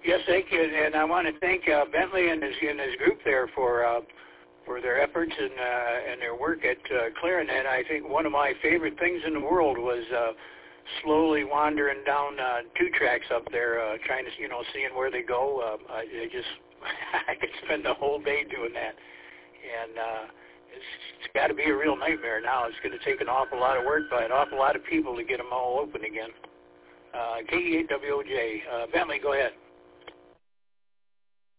Yes, thank you, and I want to thank Bentley and his group there for their efforts and their work at Clarinet. I think one of my favorite things in the world was slowly wandering down 2 tracks up there, trying to seeing where they go. I could spend the whole day doing that, and it's got to be a real nightmare now. It's going to take an awful lot of work by an awful lot of people to get them all open again. KE8WOJ. Bentley, go ahead.